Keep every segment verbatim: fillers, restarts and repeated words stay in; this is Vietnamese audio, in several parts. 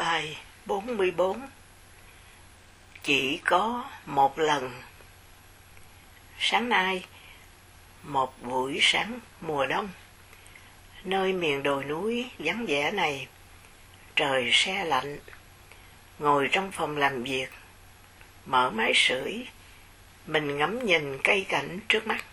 Bài bốn mươi bốn. Chỉ có một lần. Sáng nay, một buổi sáng mùa đông, nơi miền đồi núi vắng vẻ này, trời se lạnh, ngồi trong phòng làm việc, mở máy sưởi, mình ngắm nhìn cây cảnh trước mắt.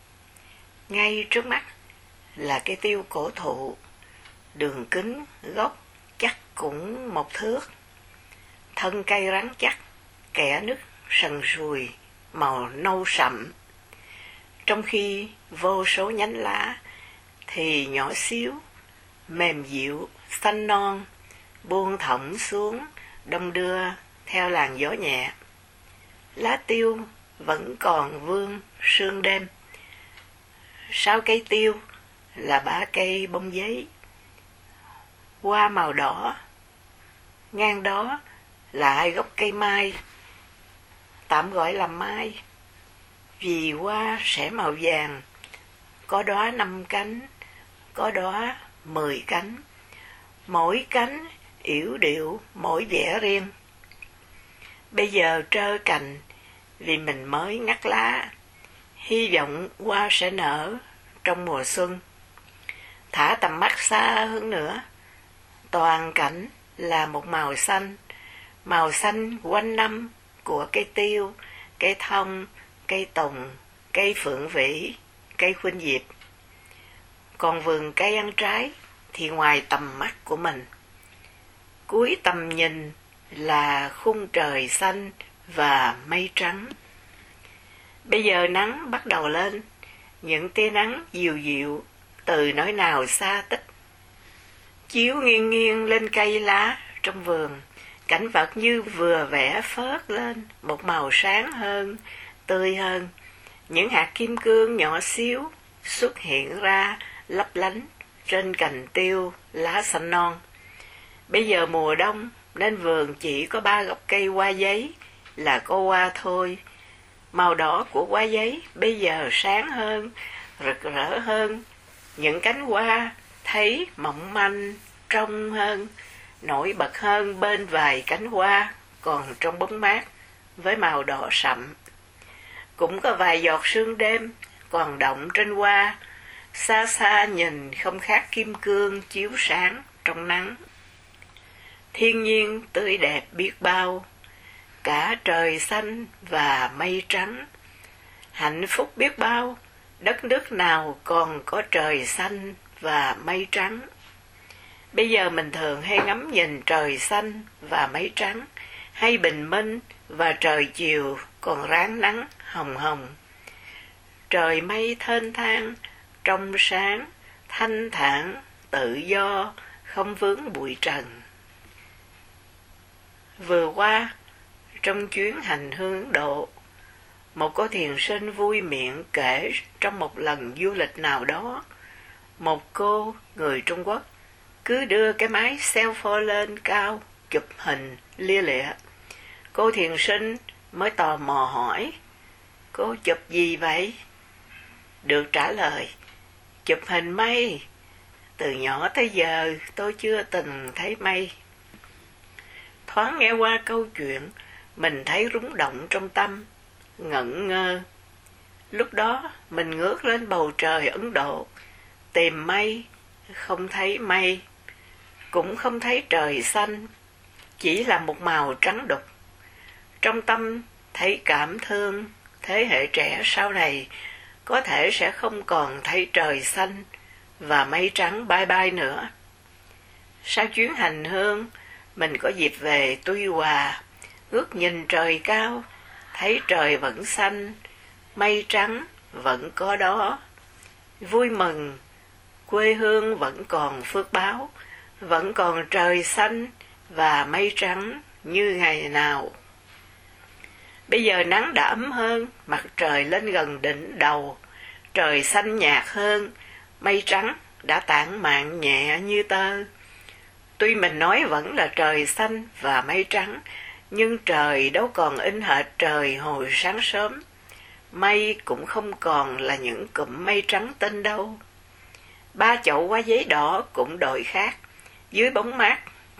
Ngay trước mắt là cây tiêu cổ thụ, đường kính gốc chắc cũng một thước. Thân cây rắn chắc, kẽ nứt sần sùi, màu nâu sậm. Trong khi vô số nhánh lá thì nhỏ xíu, mềm dịu, xanh non, buông thõng xuống, đong đưa theo làn gió nhẹ. Lá tiêu vẫn còn vương sương đêm. Sau cây tiêu là bã cây bông giấy, hoa màu đỏ. Ngang đó là hai gốc cây mai, tạm gọi là mai, vì hoa sẽ màu vàng, có đóa năm cánh, có đóa mười cánh, mỗi cánh yểu điệu mỗi vẻ riêng. Bây giờ trơ cành vì mình mới ngắt lá, hy vọng hoa sẽ nở trong mùa xuân. Thả tầm mắt xa hơn nữa, toàn cảnh là một màu xanh, màu xanh quanh năm của cây tiêu, cây thông, cây tùng, cây phượng vĩ, cây khuynh diệp. Còn vườn cây ăn trái thì ngoài tầm mắt của mình. Cuối tầm nhìn là khung trời xanh và mây trắng. Bây giờ nắng bắt đầu lên, những tia nắng dịu dịu từ nơi nào xa tích, chiếu nghiêng nghiêng lên cây lá trong vườn. Cảnh vật như vừa vẽ phớt lên một màu sáng hơn, tươi hơn. Những hạt kim cương nhỏ xíu xuất hiện ra lấp lánh trên cành tiêu lá xanh non. Bây giờ mùa đông nên vườn chỉ có ba gốc cây hoa giấy là có hoa thôi. Màu đỏ của hoa giấy bây giờ sáng hơn, rực rỡ hơn. Những cánh hoa thấy mỏng manh, trong hơn, nổi bật hơn bên vài cánh hoa còn trong bóng mát với màu đỏ sậm. Cũng có vài giọt sương đêm còn đọng trên hoa, xa xa nhìn không khác kim cương chiếu sáng trong nắng. Thiên nhiên tươi đẹp biết bao, cả trời xanh và mây trắng. Hạnh phúc biết bao, đất nước nào còn có trời xanh và mây trắng. Bây giờ mình thường hay ngắm nhìn trời xanh và mây trắng, hay bình minh và trời chiều còn ráng nắng hồng hồng. Trời mây thênh thang, trong sáng, thanh thản, tự do, không vướng bụi trần. Vừa qua, trong chuyến hành hương Ấn Độ, một cô thiền sinh vui miệng kể trong một lần du lịch nào đó, một cô người Trung Quốc cứ đưa cái máy selfie lên cao, chụp hình lia lịa. Cô thiền sinh mới tò mò hỏi, cô chụp gì vậy? Được trả lời, chụp hình mây. Từ nhỏ tới giờ tôi chưa từng thấy mây. Thoáng nghe qua câu chuyện, mình thấy rúng động trong tâm, ngẩn ngơ. Lúc đó mình ngước lên bầu trời Ấn Độ, tìm mây, không thấy mây, cũng không thấy trời xanh, chỉ là một màu trắng đục. Trong tâm thấy cảm thương, thế hệ trẻ sau này có thể sẽ không còn thấy trời xanh và mây trắng bay bay nữa. Sau chuyến hành hương, mình có dịp về Tuy Hòa, ngước nhìn trời cao, thấy trời vẫn xanh, mây trắng vẫn có đó. Vui mừng, quê hương vẫn còn phước báo, vẫn còn trời xanh và mây trắng như ngày nào. Bây giờ nắng đã ấm hơn, mặt trời lên gần đỉnh đầu, trời xanh nhạt hơn, mây trắng đã tản mạn nhẹ như tơ. Tuy mình nói vẫn là trời xanh và mây trắng, nhưng trời đâu còn in hệt trời hồi sáng sớm. Mây cũng không còn là những cụm mây trắng tinh đâu. Ba chậu hoa giấy đỏ cũng đổi khác, dưới bóng mát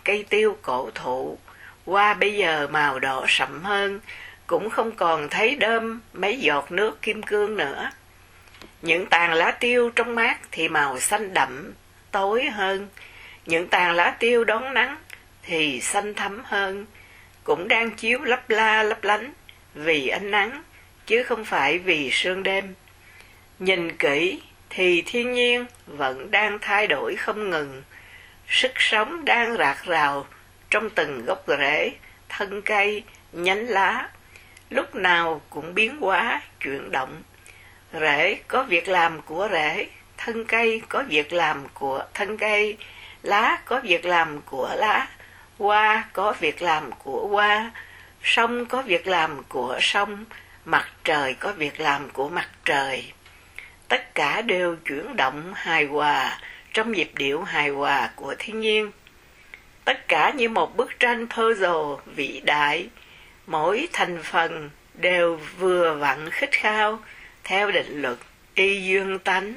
cây tiêu cổ thụ, hoa bây giờ màu đỏ sậm hơn, cũng không còn thấy đơm mấy giọt nước kim cương nữa. Những tàn lá tiêu trong mát thì màu xanh đậm, tối hơn. Những tàn lá tiêu đón nắng thì xanh thẫm hơn, cũng đang chiếu lấp la lấp lánh vì ánh nắng, chứ không phải vì sương đêm. Nhìn kỹ thì thiên nhiên vẫn đang thay đổi không ngừng. Sức sống đang rạc rào trong từng gốc rễ, thân cây, nhánh lá, lúc nào cũng biến hóa, chuyển động. Rễ có việc làm của rễ, thân cây có việc làm của thân cây, lá có việc làm của lá, hoa có việc làm của hoa, sông có việc làm của sông, mặt trời có việc làm của mặt trời. Tất cả đều chuyển động hài hòa trong nhịp điệu hài hòa của thiên nhiên. Tất cả như một bức tranh puzzle vĩ đại, mỗi thành phần đều vừa vặn khít khao theo định luật y dương tánh.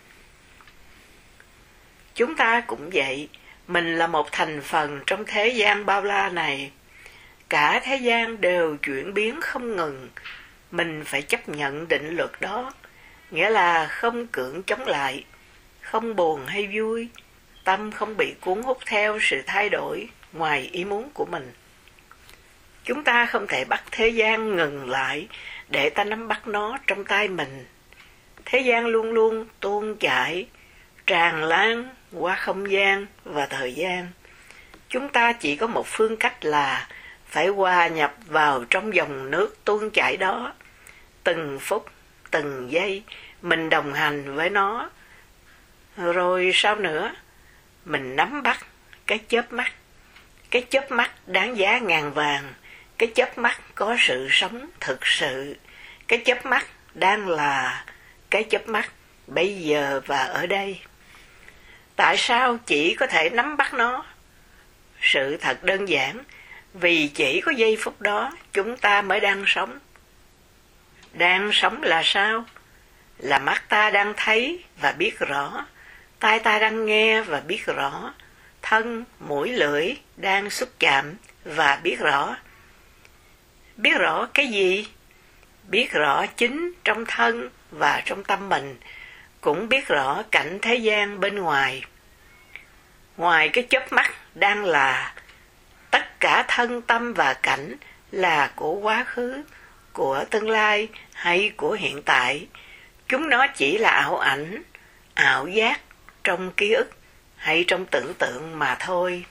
Chúng ta cũng vậy, mình là một thành phần trong thế gian bao la này. Cả thế gian đều chuyển biến không ngừng, mình phải chấp nhận định luật đó, nghĩa là không cưỡng chống lại, không buồn hay vui, tâm không bị cuốn hút theo sự thay đổi ngoài ý muốn của mình. Chúng ta không thể bắt thế gian ngừng lại để ta nắm bắt nó trong tay mình. Thế gian luôn luôn tuôn chảy, tràn lan qua không gian và thời gian. Chúng ta chỉ có một phương cách là phải hòa nhập vào trong dòng nước tuôn chảy đó. Từng phút, từng giây, mình đồng hành với nó. Rồi sao nữa? Mình nắm bắt cái chớp mắt. Cái chớp mắt đáng giá ngàn vàng. Cái chớp mắt có sự sống thực sự. Cái chớp mắt đang là cái chớp mắt bây giờ và ở đây. Tại sao chỉ có thể nắm bắt nó? Sự thật đơn giản, vì chỉ có giây phút đó chúng ta mới đang sống. Đang sống là sao? Là mắt ta đang thấy và biết rõ, tai ta đang nghe và biết rõ, thân, mũi, lưỡi đang xúc chạm và biết rõ. Biết rõ cái gì? Biết rõ chính trong thân và trong tâm mình, cũng biết rõ cảnh thế gian bên ngoài. Ngoài cái chớp mắt đang là, tất cả thân tâm và cảnh là của quá khứ, của tương lai hay của hiện tại. Chúng nó chỉ là ảo ảnh, ảo giác trong ký ức hay trong tưởng tượng mà thôi.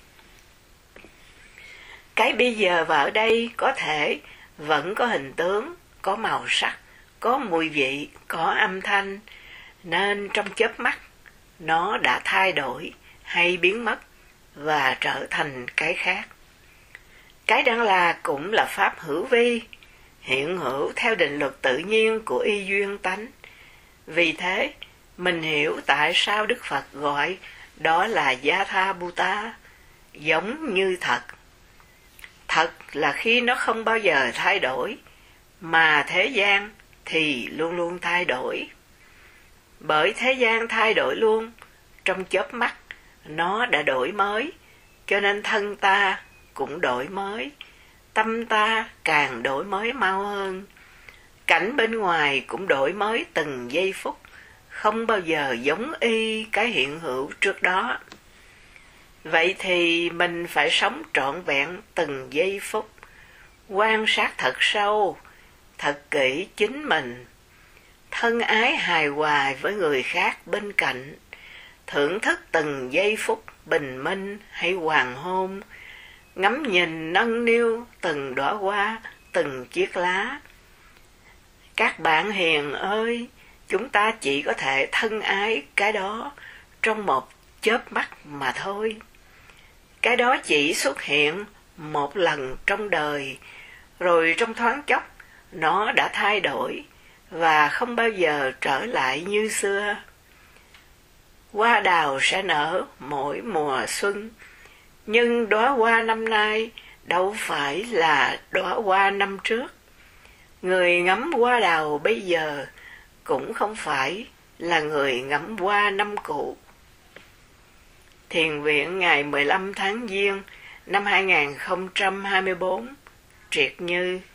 Cái bây giờ và ở đây có thể vẫn có hình tướng, có màu sắc, có mùi vị, có âm thanh, nên trong chớp mắt nó đã thay đổi hay biến mất và trở thành cái khác. Cái đang là cũng là pháp hữu vi, hiện hữu theo định luật tự nhiên của y duyên tánh. Vì thế, mình hiểu tại sao Đức Phật gọi đó là Yatha Bhuta, giống như thật. Thật là khi nó không bao giờ thay đổi, mà thế gian thì luôn luôn thay đổi. Bởi thế gian thay đổi luôn, trong chớp mắt nó đã đổi mới, cho nên thân ta cũng đổi mới, tâm ta càng đổi mới mau hơn. Cảnh bên ngoài cũng đổi mới từng giây phút, không bao giờ giống y cái hiện hữu trước đó. Vậy thì mình phải sống trọn vẹn từng giây phút, quan sát thật sâu, thật kỹ chính mình, thân ái hài hòa với người khác bên cạnh, thưởng thức từng giây phút bình minh hay hoàng hôn, ngắm nhìn nâng niu từng đóa hoa, từng chiếc lá. Các bạn hiền ơi, chúng ta chỉ có thể thân ái cái đó trong một chớp mắt mà thôi. Cái đó chỉ xuất hiện một lần trong đời, rồi trong thoáng chốc nó đã thay đổi và không bao giờ trở lại như xưa. Hoa đào sẽ nở mỗi mùa xuân, nhưng đóa hoa năm nay đâu phải là đóa hoa năm trước. Người ngắm hoa đào bây giờ cũng không phải là người ngắm hoa năm cũ. Thiền viện ngày mười lăm tháng Giêng Năm hai nghìn không trăm hai mươi bốn, Triệt Như